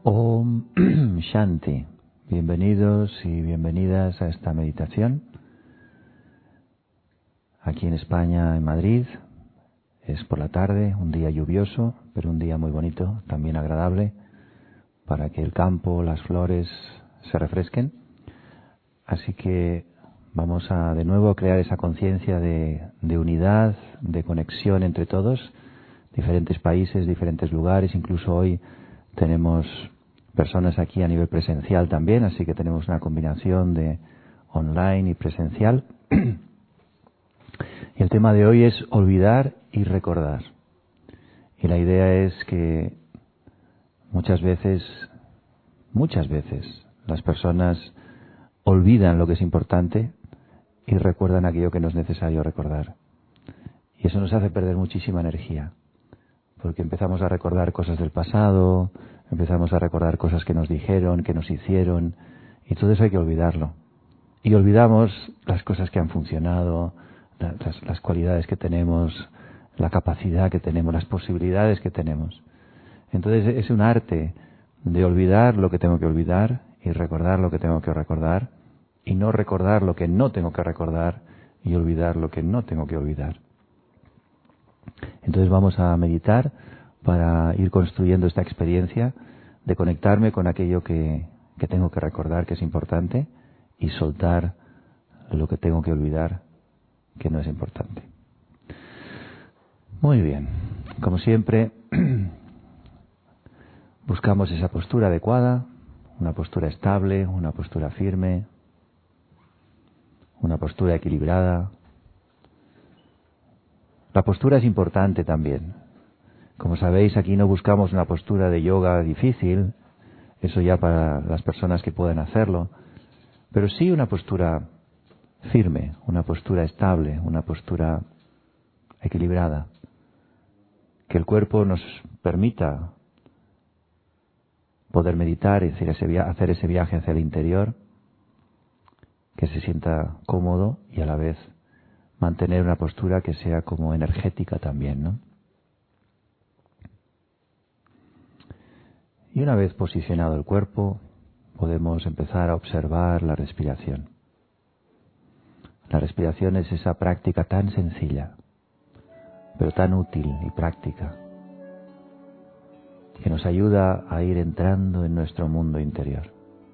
Om Shanti. Bienvenidos y bienvenidas a esta meditación. Aquí en España, en Madrid, es por la tarde, un día lluvioso, pero un día muy bonito, también agradable, para que el campo, las flores se refresquen. Así que vamos a de nuevo crear esa conciencia de unidad, de conexión entre todos, diferentes países, diferentes lugares. Incluso hoy tenemos personas aquí a nivel presencial también, así que tenemos una combinación de online y presencial. Y el tema de hoy es olvidar y recordar. Y la idea es que muchas veces las personas olvidan lo que es importante y recuerdan aquello que no es necesario recordar. Y eso nos hace perder muchísima energía, porque empezamos a recordar cosas del pasado, empezamos a recordar cosas que nos dijeron, que nos hicieron, y todo eso hay que olvidarlo. Y olvidamos las cosas que han funcionado, las cualidades que tenemos, la capacidad que tenemos, las posibilidades que tenemos. Entonces es un arte de olvidar lo que tengo que olvidar y recordar lo que tengo que recordar, y no recordar lo que no tengo que recordar y olvidar lo que no tengo que olvidar. Entonces vamos a meditar para ir construyendo esta experiencia de conectarme con aquello que tengo que recordar, que es importante, y soltar lo que tengo que olvidar, que no es importante. Muy bien. Como siempre, buscamos esa postura adecuada, una postura estable, una postura firme, una postura equilibrada. La postura es importante también. Como sabéis, aquí no buscamos una postura de yoga difícil, eso ya para las personas que pueden hacerlo, pero sí una postura firme, una postura estable, una postura equilibrada, que el cuerpo nos permita poder meditar y hacer ese viaje hacia el interior, que se sienta cómodo y a la vez mantener una postura que sea como energética también, ¿no? Y una vez posicionado el cuerpo, podemos empezar a observar la respiración. La respiración es esa práctica tan sencilla, pero tan útil y práctica, que nos ayuda a ir entrando en nuestro mundo interior.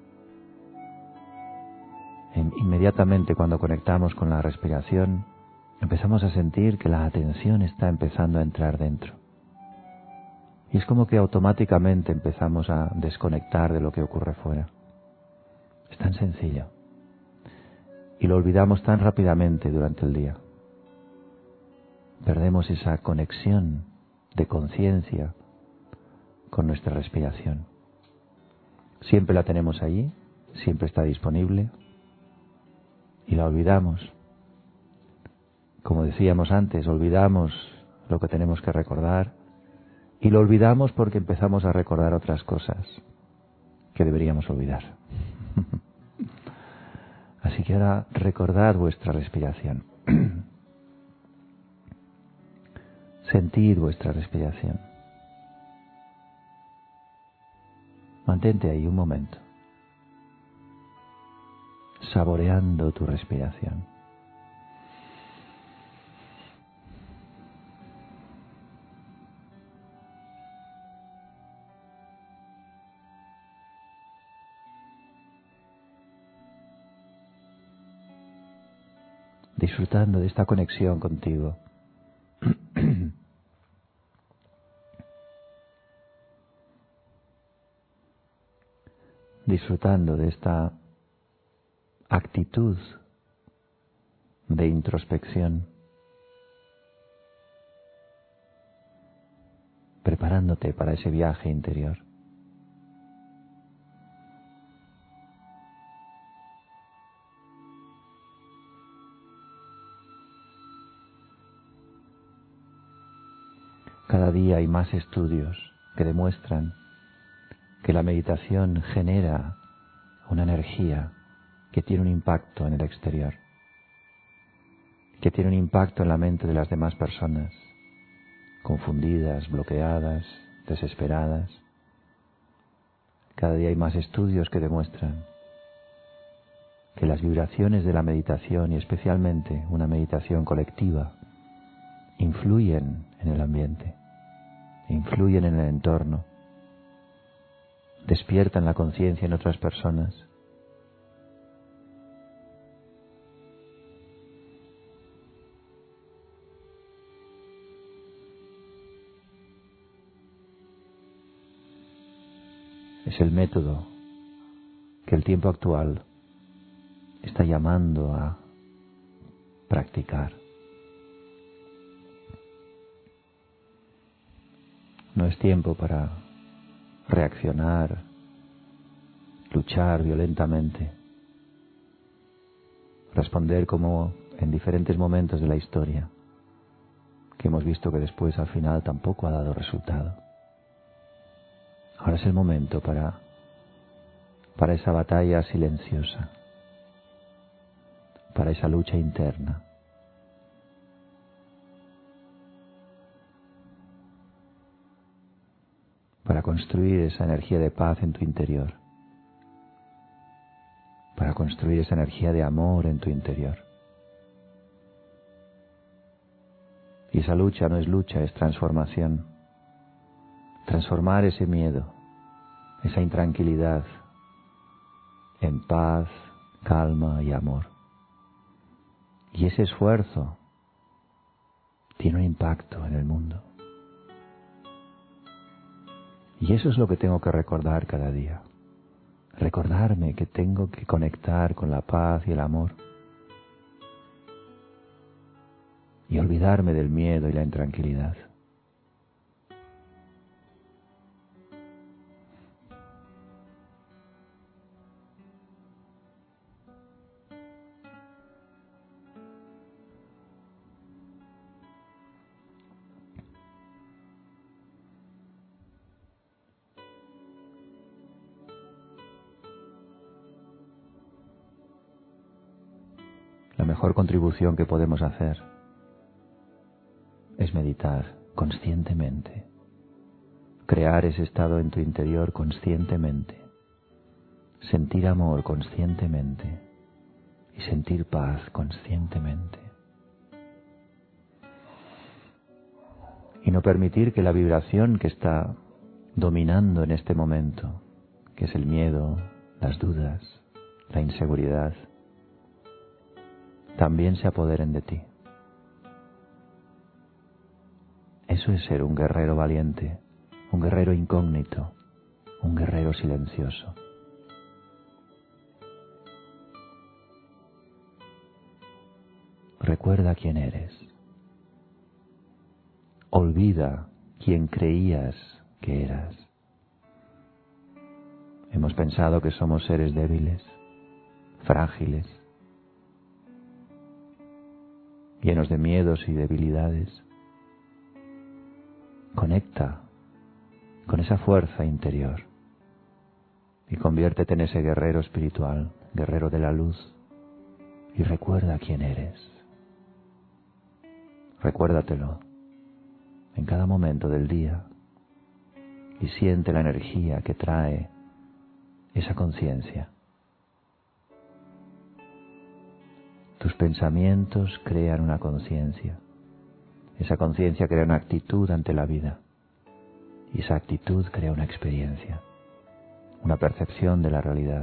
Inmediatamente cuando conectamos con la respiración, empezamos a sentir que la atención está empezando a entrar dentro. Y es como que automáticamente empezamos a desconectar de lo que ocurre fuera. Es tan sencillo. Y lo olvidamos tan rápidamente durante el día. Perdemos esa conexión de conciencia con nuestra respiración. Siempre la tenemos allí, siempre está disponible y la olvidamos. Como decíamos antes, olvidamos lo que tenemos que recordar y lo olvidamos porque empezamos a recordar otras cosas que deberíamos olvidar. Así que ahora recordad vuestra respiración. Sentid vuestra respiración. Mantente ahí un momento, saboreando tu respiración. Disfrutando de esta conexión contigo. Disfrutando de esta actitud de introspección, preparándote para ese viaje interior. Cada día hay más estudios que demuestran que la meditación genera una energía que tiene un impacto en el exterior, que tiene un impacto en la mente de las demás personas, confundidas, bloqueadas, desesperadas. Cada día hay más estudios que demuestran que las vibraciones de la meditación, y especialmente una meditación colectiva, influyen en el ambiente, influyen en el entorno, despiertan la conciencia en otras personas. Es el método que el tiempo actual está llamando a practicar. No es tiempo para reaccionar, luchar violentamente, responder como en diferentes momentos de la historia, que hemos visto que después al final tampoco ha dado resultado. Ahora es el momento para esa batalla silenciosa, para esa lucha interna. Para construir esa energía de paz en tu interior, para construir esa energía de amor en tu interior. Y esa lucha no es lucha, es transformación. Transformar ese miedo, esa intranquilidad, en paz, calma y amor. Y ese esfuerzo tiene un impacto en el mundo. Y eso es lo que tengo que recordar cada día. Recordarme que tengo que conectar con la paz y el amor. Y olvidarme del miedo y la intranquilidad. La mejor contribución que podemos hacer es meditar conscientemente, crear ese estado en tu interior conscientemente, sentir amor conscientemente y sentir paz conscientemente. Y no permitir que la vibración que está dominando en este momento, que es el miedo, las dudas, la inseguridad, también se apoderen de ti. Eso es ser un guerrero valiente, un guerrero incógnito, un guerrero silencioso. Recuerda quién eres. Olvida quién creías que eras. Hemos pensado que somos seres débiles, frágiles, llenos de miedos y debilidades. Conecta con esa fuerza interior y conviértete en ese guerrero espiritual, guerrero de la luz, y recuerda quién eres. Recuérdatelo en cada momento del día y siente la energía que trae esa conciencia. Tus pensamientos crean una conciencia. Esa conciencia crea una actitud ante la vida. Y esa actitud crea una experiencia, una percepción de la realidad.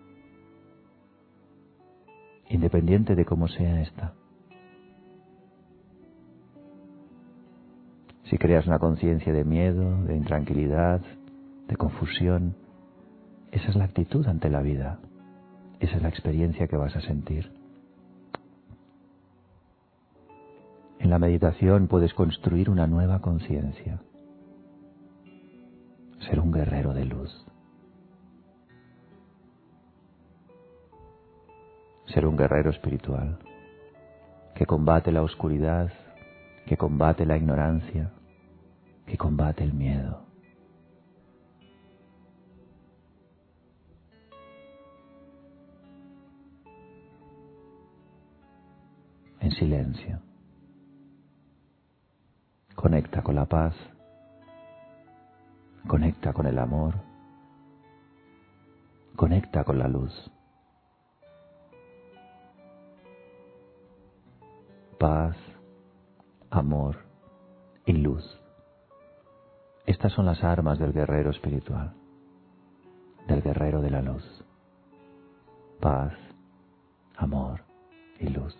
Independiente de cómo sea esta. Si creas una conciencia de miedo, de intranquilidad, de confusión, esa es la actitud ante la vida. Esa es la experiencia que vas a sentir. En la meditación puedes construir una nueva conciencia. Ser un guerrero de luz. Ser un guerrero espiritual que combate la oscuridad, que combate la ignorancia, que combate el miedo. En silencio. Conecta con la paz, conecta con el amor Conecta con la luz. Paz, amor y luz. Estas son las armas del guerrero espiritual, del guerrero de la luz. Paz, amor y luz.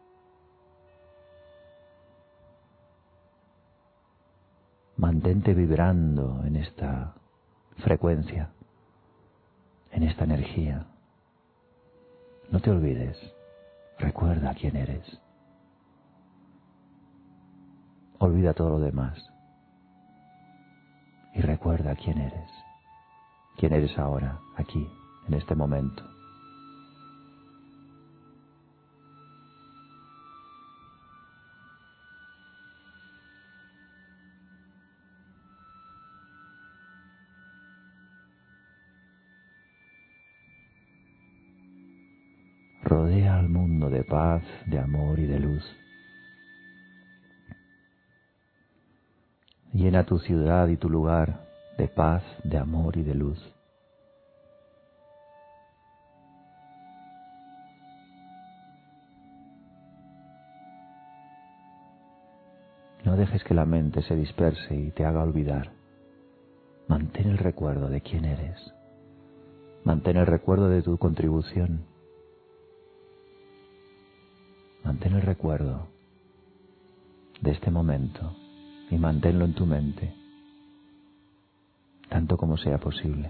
Mantente vibrando en esta frecuencia, en esta energía. No te olvides, recuerda quién eres. Olvida todo lo demás y recuerda quién eres ahora, aquí, en este momento. Rodea al mundo de paz, de amor y de luz. Llena tu ciudad y tu lugar de paz, de amor y de luz. No dejes que la mente se disperse y te haga olvidar. Mantén el recuerdo de quién eres. Mantén el recuerdo de tu contribución. Mantén el recuerdo de este momento y manténlo en tu mente, tanto como sea posible.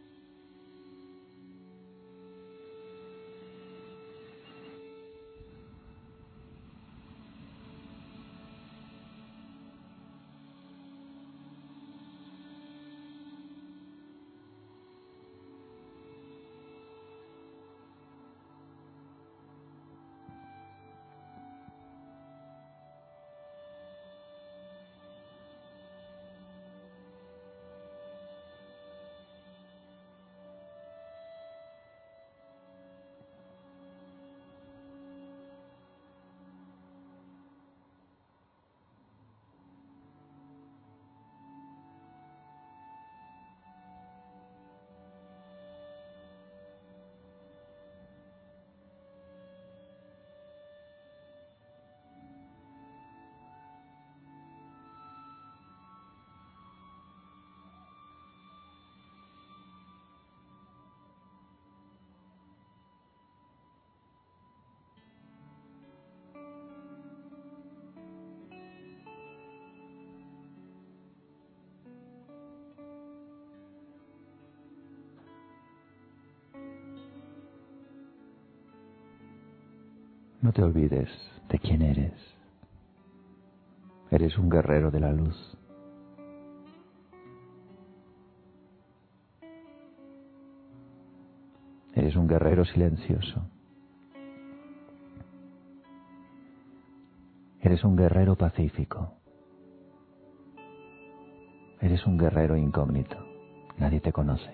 No te olvides de quién eres. Eres un guerrero de la luz. Eres un guerrero silencioso. Eres un guerrero pacífico. Eres un guerrero incógnito. Nadie te conoce.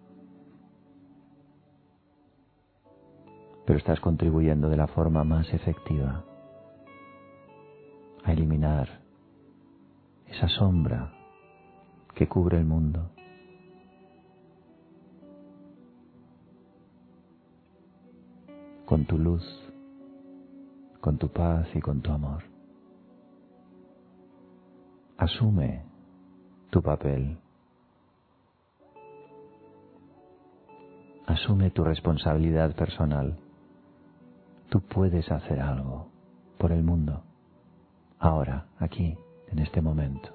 Pero estás contribuyendo de la forma más efectiva a eliminar esa sombra que cubre el mundo. Con tu luz, con tu paz y con tu amor. Asume tu papel. Asume tu responsabilidad personal. Tú puedes hacer algo por el mundo, ahora, aquí, en este momento.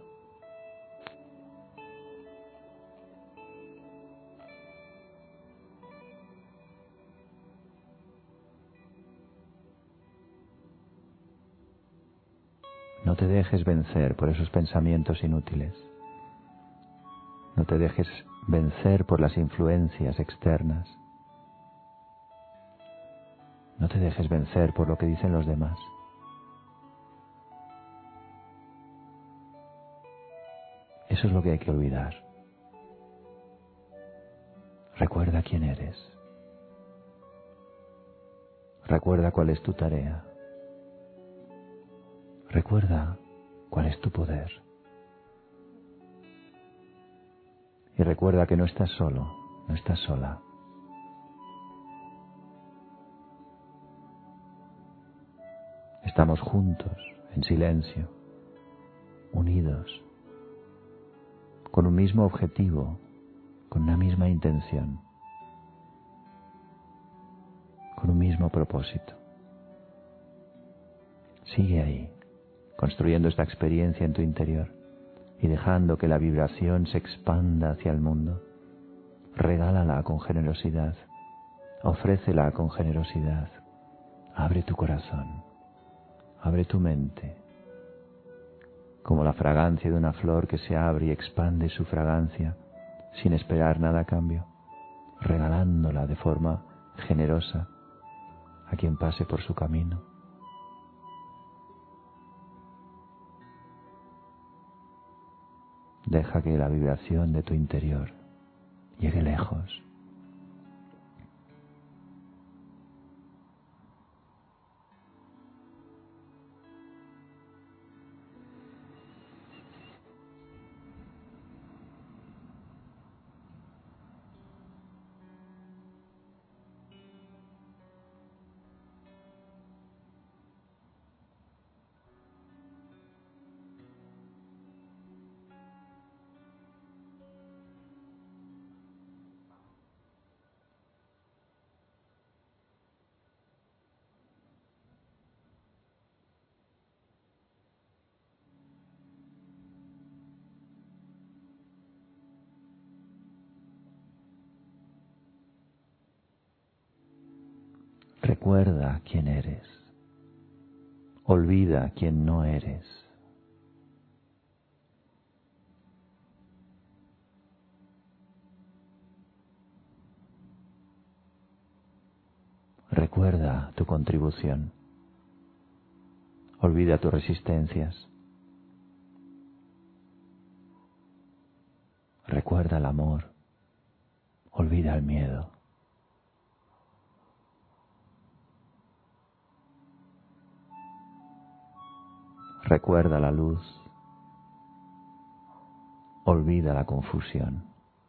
No te dejes vencer por esos pensamientos inútiles. No te dejes vencer por las influencias externas. No te dejes vencer por lo que dicen los demás. Eso es lo que hay que olvidar. Recuerda quién eres. Recuerda cuál es tu tarea. Recuerda cuál es tu poder. Y recuerda que no estás solo, no estás sola. Estamos juntos, en silencio, unidos, con un mismo objetivo, con una misma intención, con un mismo propósito. Sigue ahí, construyendo esta experiencia en tu interior y dejando que la vibración se expanda hacia el mundo. Regálala con generosidad, ofrécela con generosidad. Abre tu corazón, abre tu mente, como la fragancia de una flor que se abre y expande su fragancia sin esperar nada a cambio, regalándola de forma generosa a quien pase por su camino. Deja que la vibración de tu interior llegue lejos. Recuerda quién eres. Olvida quién no eres. Recuerda tu contribución. Olvida tus resistencias. Recuerda el amor. Olvida el miedo. Recuerda la luz. Olvida la confusión.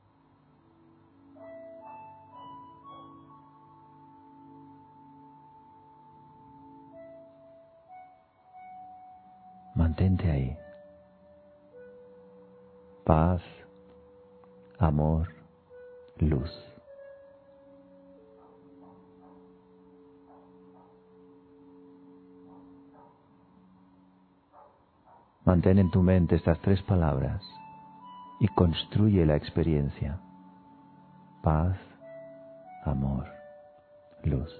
Mantente ahí. Paz, amor, luz. Mantén en tu mente estas 3 palabras y construye la experiencia. Paz, amor, luz.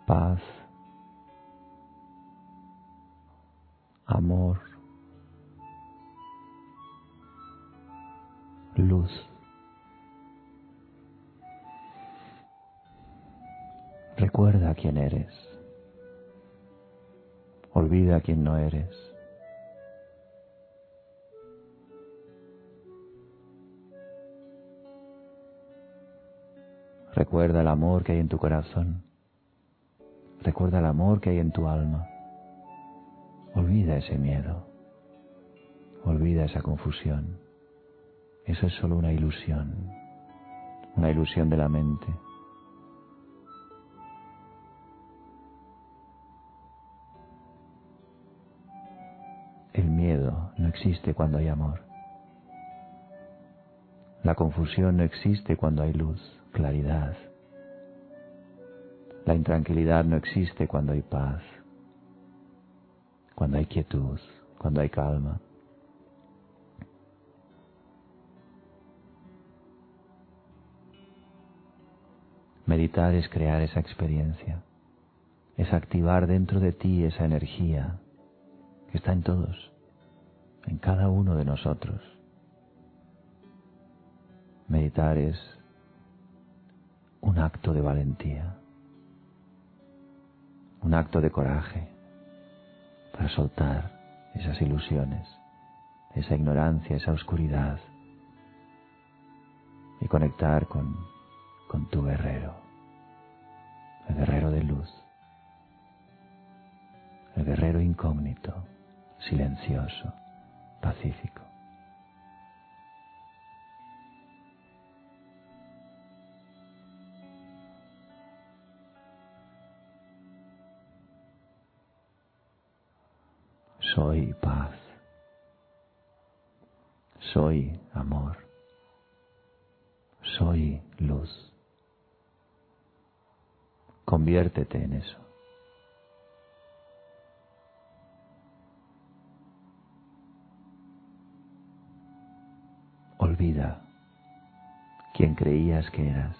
paz, amor, luz. Recuerda quién eres. Olvida quién no eres. Recuerda el amor que hay en tu corazón. Recuerda el amor que hay en tu alma. Olvida ese miedo. Olvida esa confusión. Eso es solo una ilusión de la mente. El miedo no existe cuando hay amor. La confusión no existe cuando hay luz, claridad. La intranquilidad no existe cuando hay paz, cuando hay quietud, cuando hay calma. Meditar es crear esa experiencia, es activar dentro de ti esa energía que está en todos, en cada uno de nosotros. Meditar es un acto de valentía, un acto de coraje para soltar esas ilusiones, esa ignorancia, esa oscuridad y conectar con tu guerrero, el guerrero de luz, el guerrero incógnito, silencioso, pacífico. Soy paz, soy amor, soy luz. Conviértete en eso. Olvida quién creías que eras.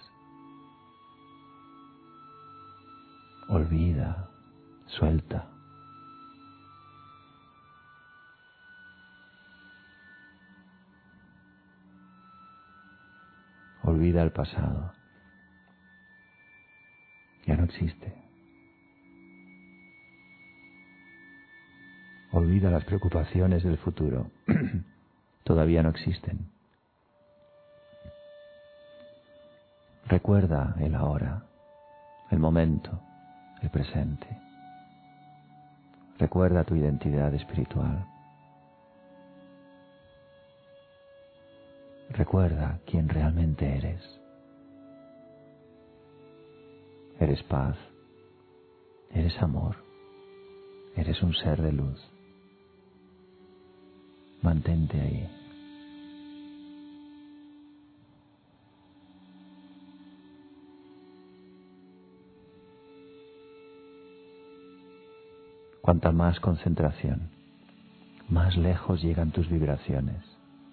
Olvida, suelta. Olvida el pasado. Ya no existe. Olvida las preocupaciones del futuro. Todavía no existen. Recuerda el ahora, el momento, el presente. Recuerda tu identidad espiritual. Recuerda quién realmente eres. Eres paz, eres amor, eres un ser de luz. Mantente ahí. Cuanta más concentración, más lejos llegan tus vibraciones.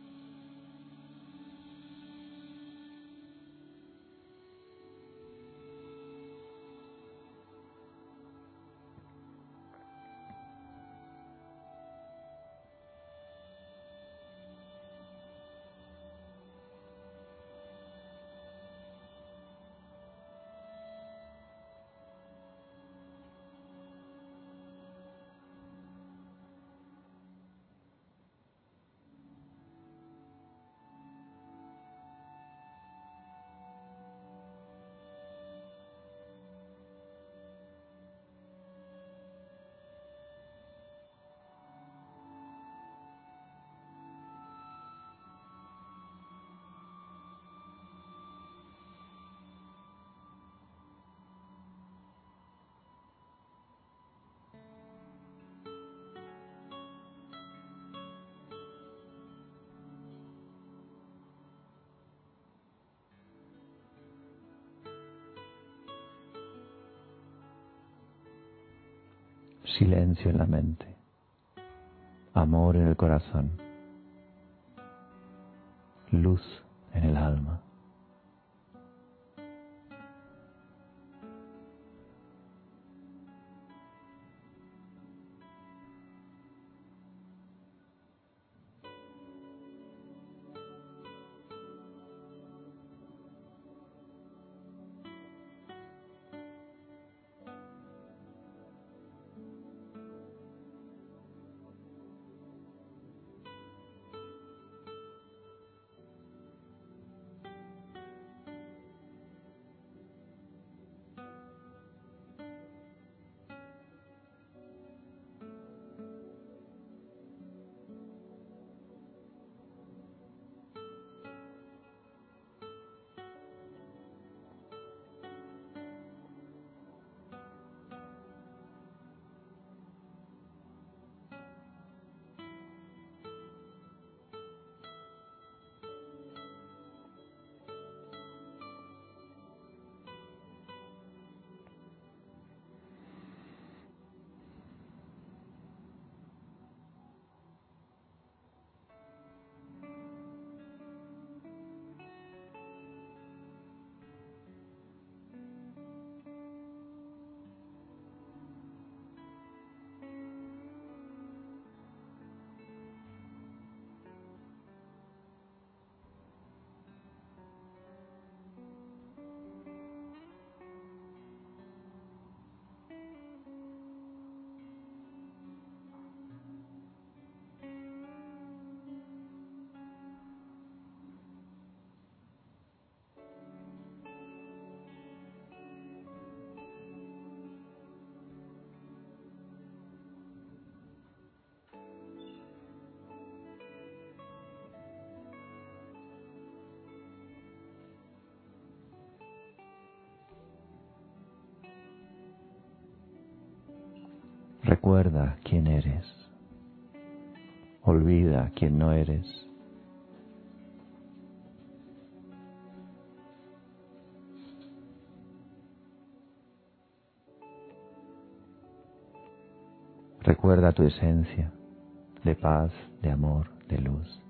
Silencio en la mente, amor en el corazón, luz en el alma. recuerda quién eres. Olvida quién no eres. Recuerda tu esencia de paz, de amor, de luz.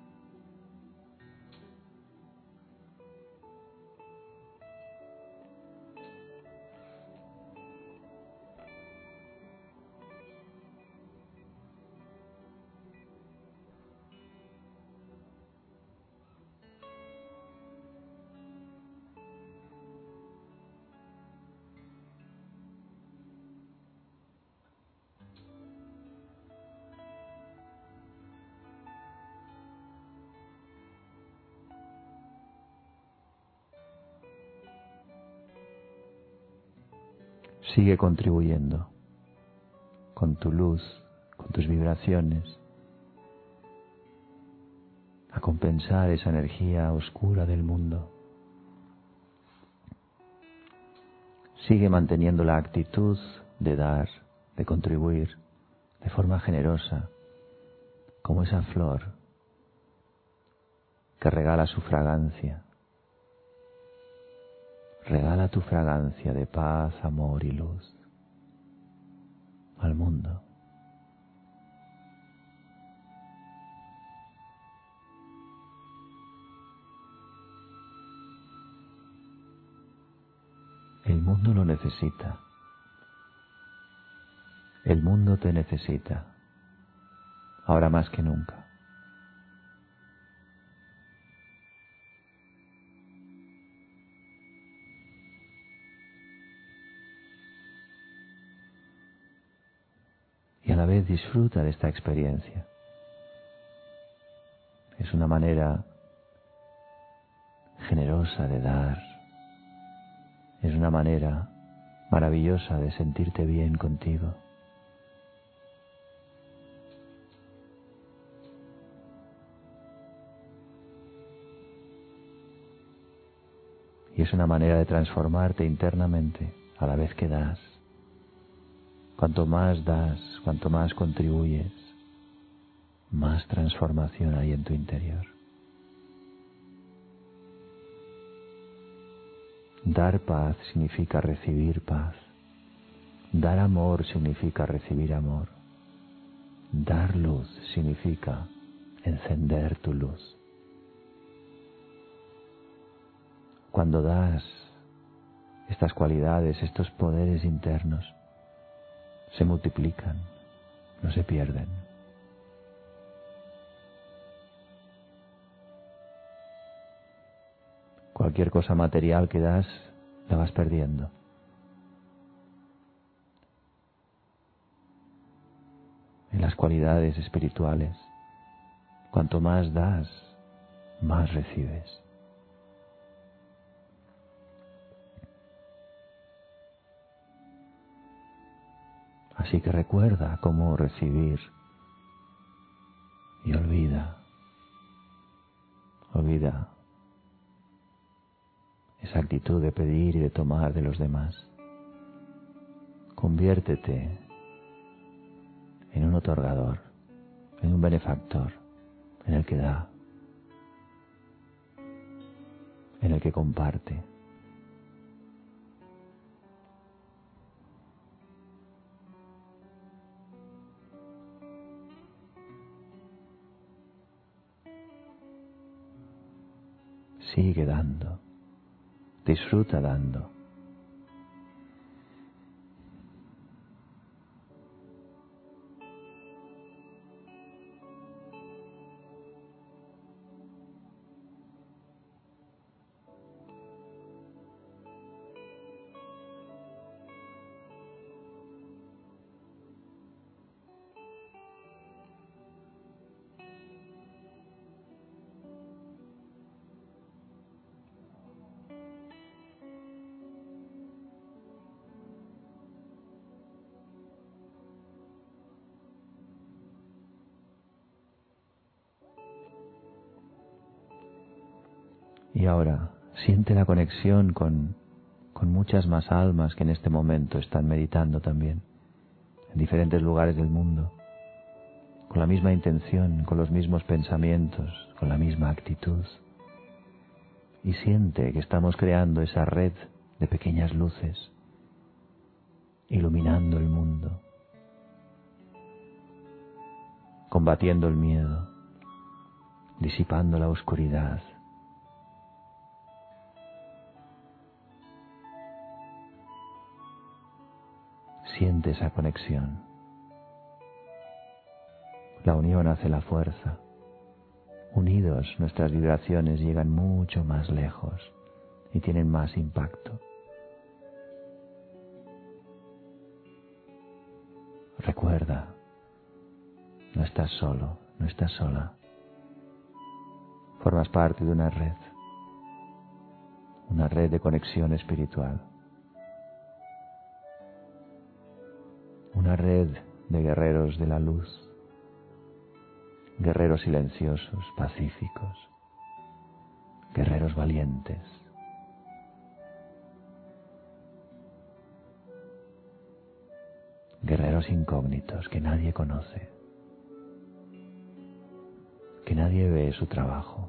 Sigue contribuyendo con tu luz, con tus vibraciones, a compensar esa energía oscura del mundo. Sigue manteniendo la actitud de dar, de contribuir de forma generosa, como esa flor que regala su fragancia. Regala tu fragancia de paz, amor y luz al mundo. El mundo lo necesita. El mundo te necesita, ahora más que nunca. Y a la vez disfruta de esta experiencia. Es una manera generosa de dar. Es una manera maravillosa de sentirte bien contigo. Y es una manera de transformarte internamente a la vez que das. Cuanto más das, cuanto más contribuyes, más transformación hay en tu interior. Dar paz significa recibir paz. Dar amor significa recibir amor. Dar luz significa encender tu luz. Cuando das estas cualidades, estos poderes internos, se multiplican, no se pierden. Cualquier cosa material que das, la vas perdiendo. En las cualidades espirituales, cuanto más das, más recibes. Así que recuerda cómo recibir y olvida esa actitud de pedir y de tomar de los demás. Conviértete en un otorgador, en un benefactor, en el que da, en el que comparte. Sigue dando, disfruta dando. Y ahora siente la conexión con muchas más almas que en este momento están meditando también en diferentes lugares del mundo, con la misma intención, con los mismos pensamientos, con la misma actitud. Y siente que estamos creando esa red de pequeñas luces, iluminando el mundo, combatiendo el miedo, disipando la oscuridad. Siente esa conexión. La unión hace la fuerza. Unidos, nuestras vibraciones llegan mucho más lejos y tienen más impacto. Recuerda, no estás solo, no estás sola. Formas parte de una red de conexión espiritual, una red de guerreros de la luz, guerreros silenciosos, pacíficos, guerreros valientes. Guerreros incógnitos que nadie conoce, que nadie ve su trabajo,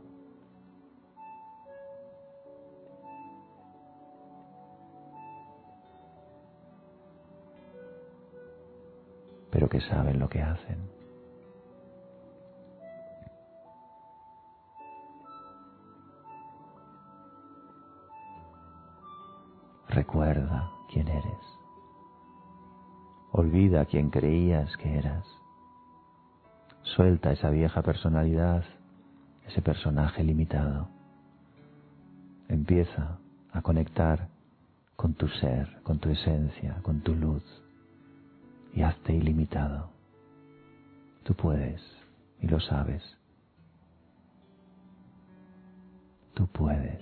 pero que saben lo que hacen. Recuerda quién eres. Olvida quién creías que eras. Suelta esa vieja personalidad, ese personaje limitado. Empieza a conectar con tu ser, con tu esencia, con tu luz, y hazte ilimitado. Tú puedes, y lo sabes. Tú puedes.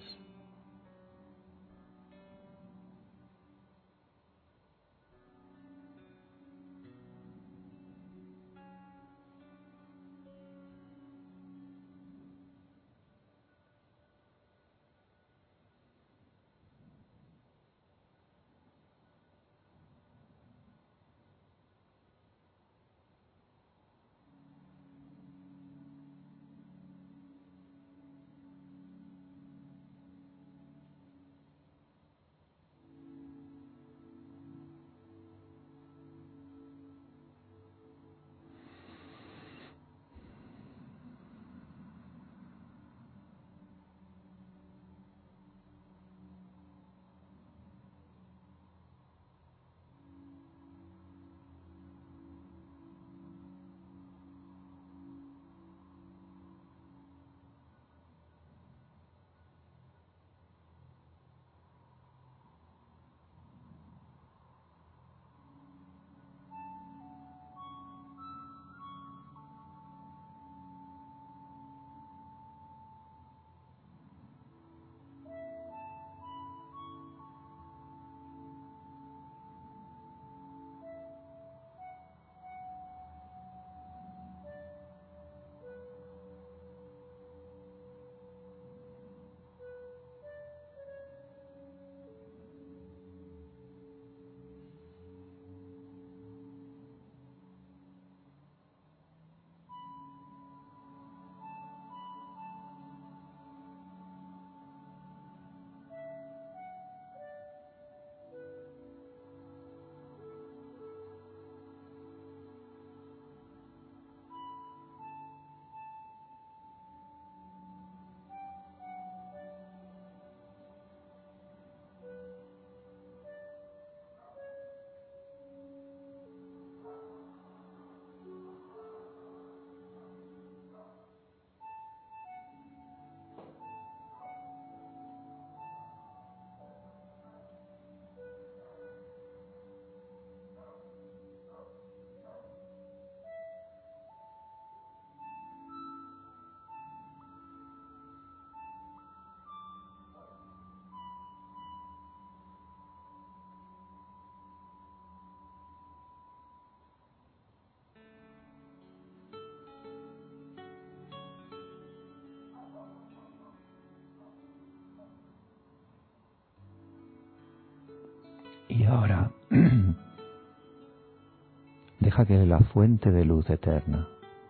Y ahora, Deja que la fuente de luz eterna,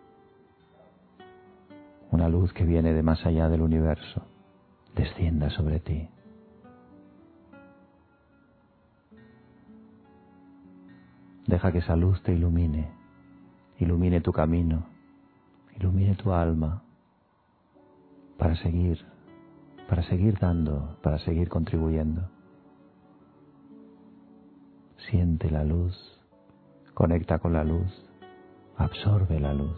una luz que viene de más allá del universo, descienda sobre ti. Deja que esa luz te ilumine, ilumine tu camino, ilumine tu alma para seguir dando, para seguir contribuyendo. Siente la luz, conecta con la luz, absorbe la luz.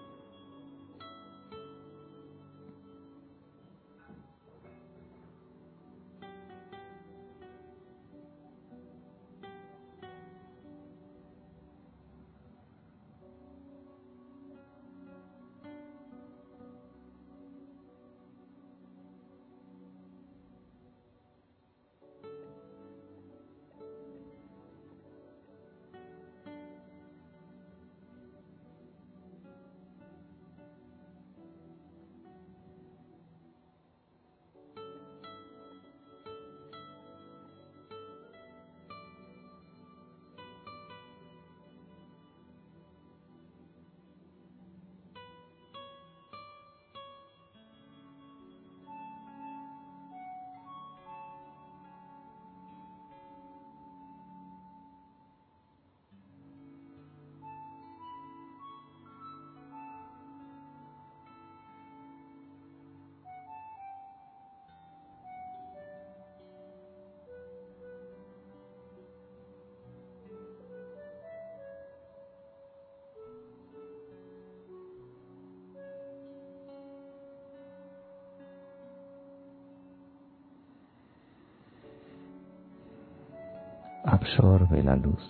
Absorbe la luz.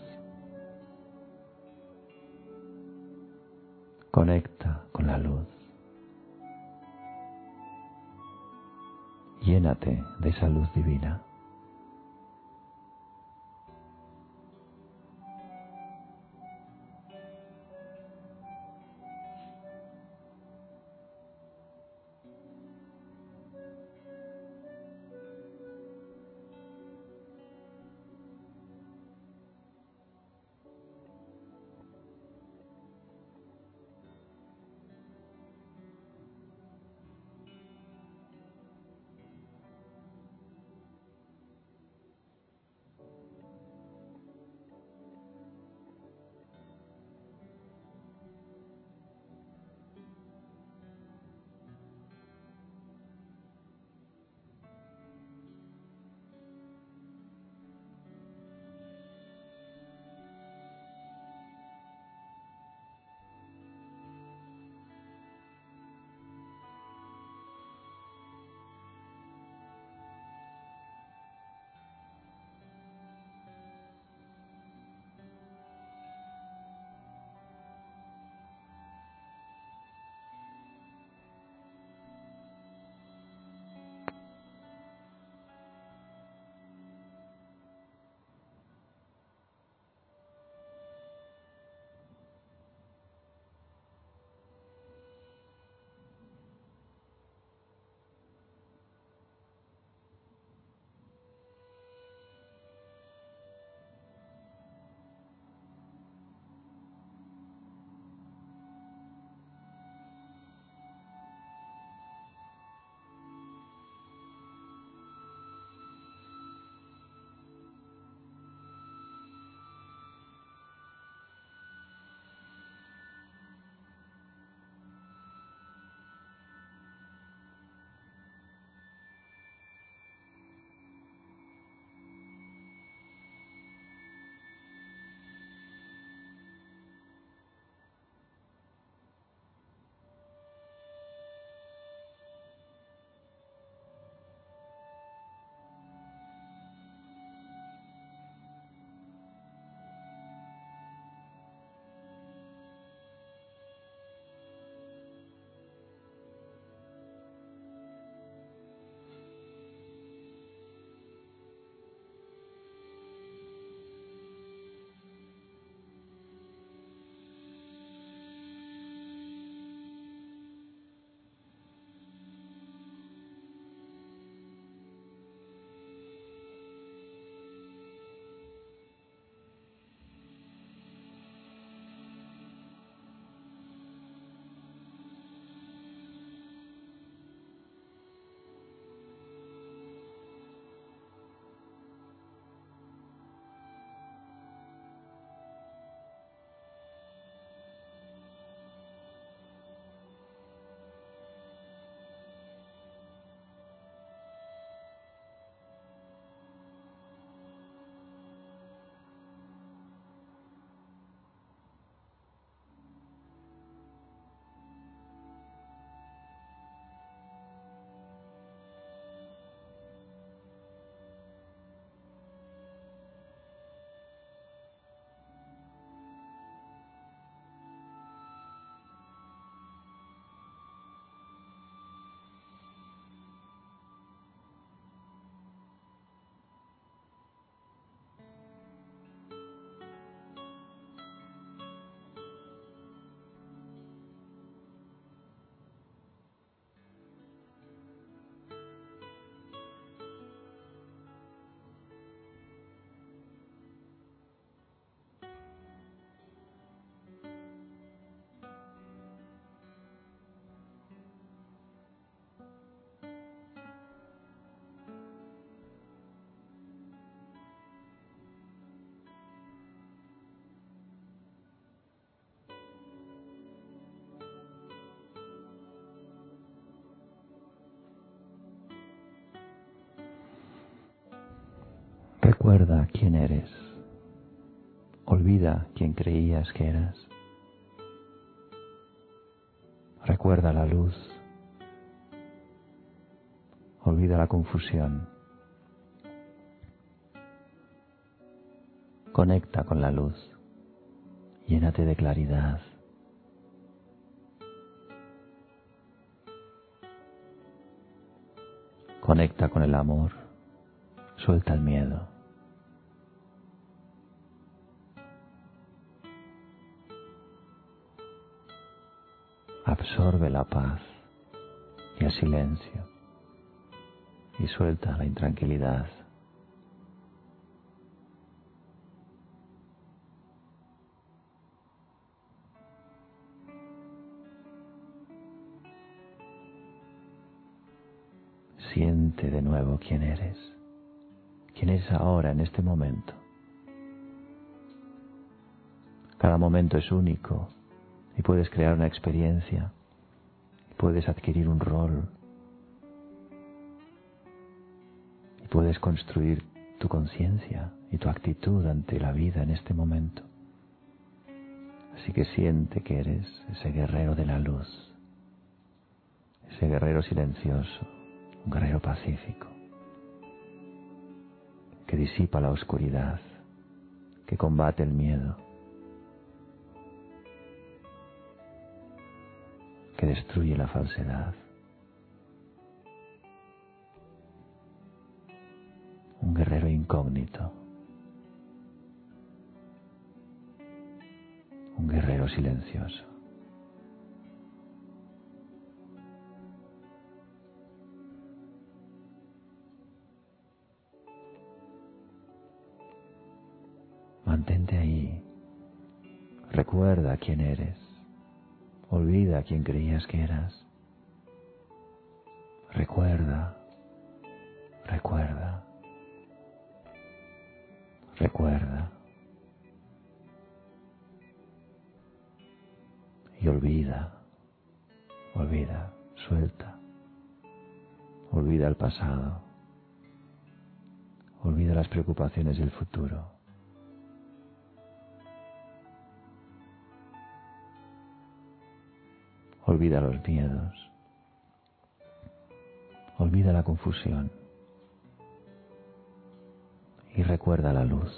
Conecta con la luz. Llénate de esa luz divina. Recuerda quién eres. Olvida quién creías que eras. Recuerda la luz. Olvida la confusión. Conecta con la luz. Llénate de claridad. Conecta con el amor. Suelta el miedo. Absorbe la paz y el silencio y suelta la intranquilidad. Siente de nuevo quién eres ahora en este momento. Cada momento es único y puedes crear una experiencia, puedes adquirir un rol y puedes construir tu conciencia y tu actitud ante la vida en este momento. Así que siente que eres ese guerrero de la luz, ese guerrero silencioso, un guerrero pacífico, que disipa la oscuridad, que combate el miedo, que destruye la falsedad. Un guerrero incógnito, un guerrero silencioso. Mantente ahí. Recuerda quién eres. Olvida quién creías que eras. Recuerda, recuerda, recuerda. Y olvida, olvida, suelta. Olvida el pasado. Olvida las preocupaciones del futuro. Olvida los miedos. Olvida la confusión. Y recuerda la luz.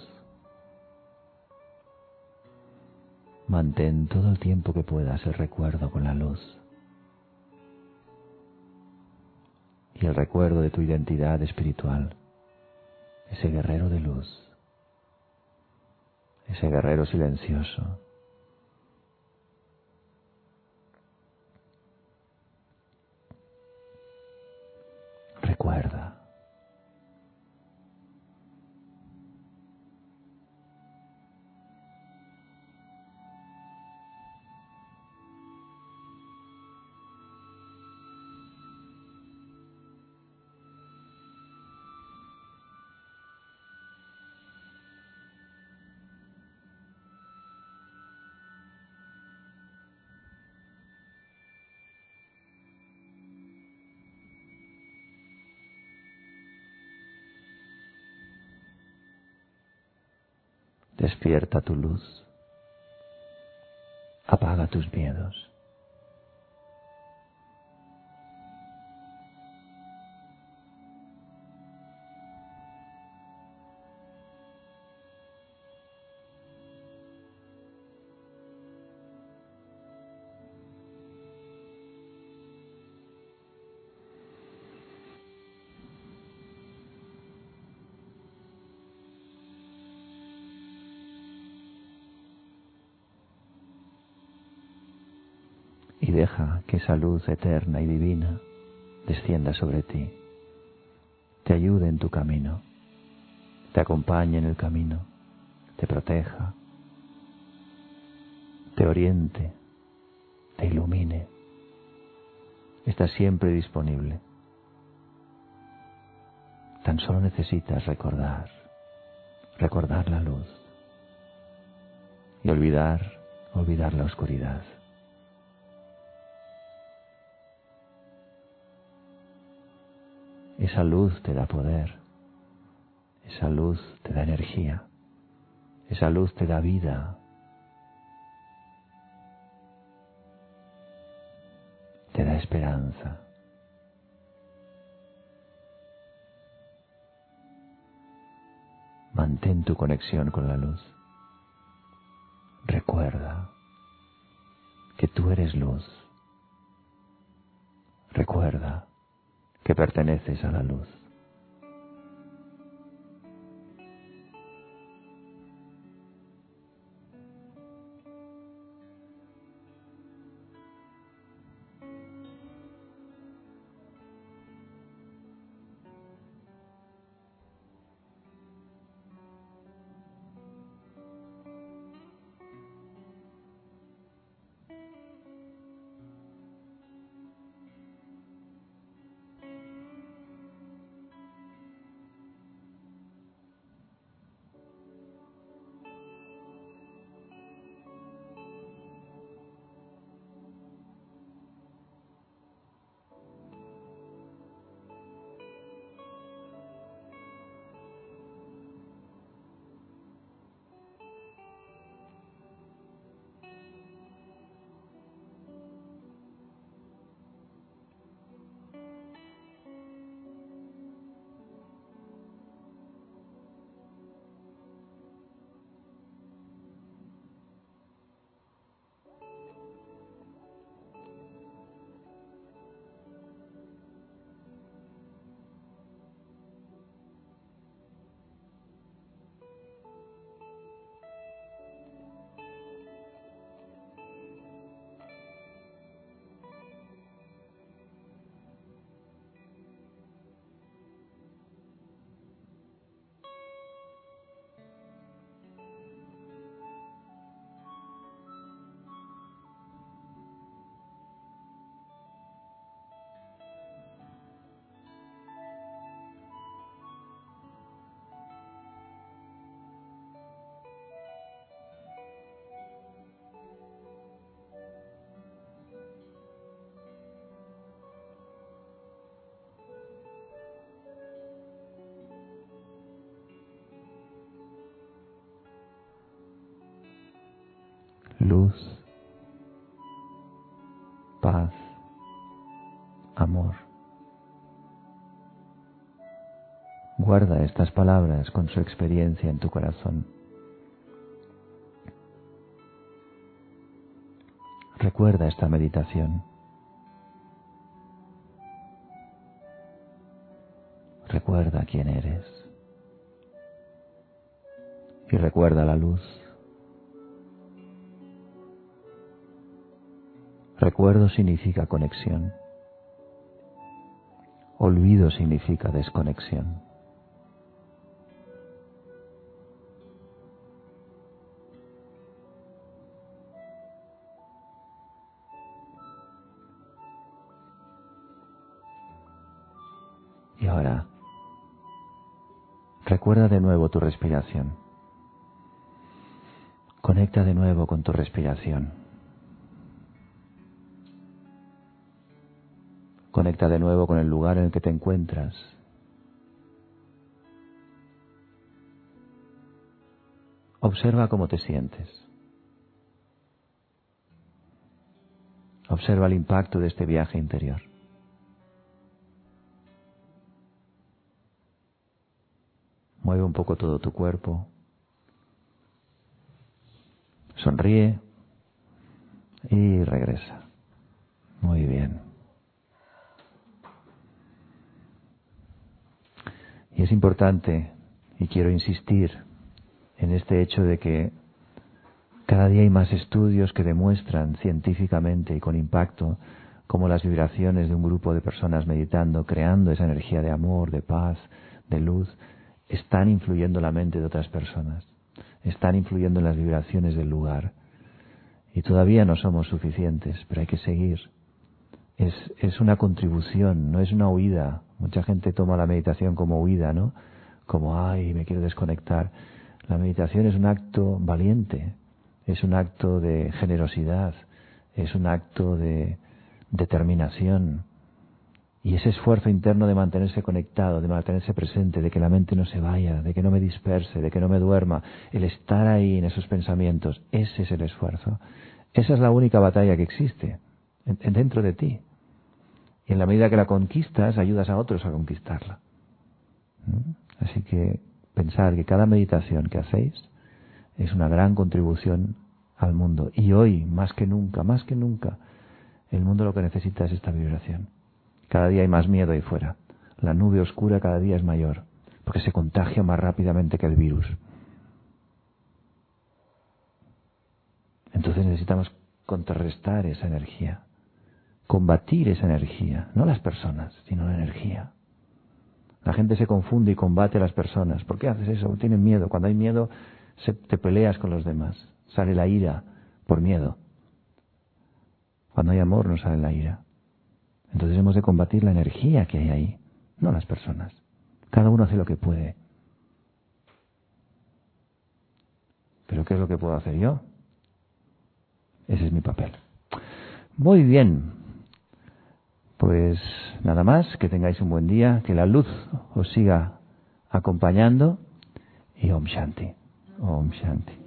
Mantén todo el tiempo que puedas el recuerdo con la luz. Y el recuerdo de tu identidad espiritual. Ese guerrero de luz. Ese guerrero silencioso. Recuerda. Despierta tu luz. Apaga tus miedos. Y deja que esa luz eterna y divina descienda sobre ti, te ayude en tu camino, te acompañe en el camino, te proteja, te oriente, te ilumine. Está siempre disponible. Tan solo necesitas recordar la luz y olvidar la oscuridad. Esa luz te da poder, Esa luz te da energía. Esa luz te da vida. Te da esperanza. Mantén tu conexión con la luz. Recuerda que tú eres luz. Recuerda que perteneces a la luz. Luz, paz, amor. Guarda estas palabras con su experiencia en tu corazón. Recuerda esta meditación. Recuerda quién eres. Y recuerda la luz. Recuerdo significa conexión. Olvido significa desconexión. Y ahora, recuerda de nuevo tu respiración. Conecta de nuevo con tu respiración. Conecta de nuevo con el lugar en el que te encuentras. Observa cómo te sientes. Observa el impacto de este viaje interior. Mueve un poco todo tu cuerpo. Sonríe y regresa. Muy bien. Y es importante, y quiero insistir en este hecho de que cada día hay más estudios que demuestran científicamente y con impacto cómo las vibraciones de un grupo de personas meditando, creando esa energía de amor, de paz, de luz, están influyendo en la mente de otras personas, están influyendo en las vibraciones del lugar. Y todavía no somos suficientes, pero hay que seguir. Es una contribución, no es una huida. Mucha gente toma la meditación como huida, ¿no? Como, ay, me quiero desconectar. La meditación es un acto valiente, es un acto de generosidad, es un acto de determinación, Y ese esfuerzo interno de mantenerse conectado, de mantenerse presente, de que la mente no se vaya, de que no me disperse, de que no me duerma, el estar ahí en esos pensamientos, ese es el esfuerzo. Esa es la única batalla que existe dentro de ti. Y en la medida que la conquistas, ayudas a otros a conquistarla. Así que pensar que cada meditación que hacéis es una gran contribución al mundo. Y hoy, más que nunca, el mundo lo que necesita es esta vibración. Cada día hay más miedo ahí fuera. La nube oscura cada día es mayor, porque se contagia más rápidamente que el virus. Entonces necesitamos contrarrestar esa energía, combatir esa energía, no las personas, sino la energía. La gente se confunde y combate a las personas. ¿Por qué haces eso? Tienen miedo. Cuando hay miedo, te peleas con los demás. Sale la ira por miedo. Cuando hay amor, no sale la ira. Entonces hemos de combatir la energía que hay ahí, no las personas. Cada uno hace lo que puede. ¿Pero qué es lo que puedo hacer yo? Ese es mi papel. Muy bien. Pues nada más, que tengáis un buen día, que la luz os siga acompañando y Om Shanti. Om Shanti.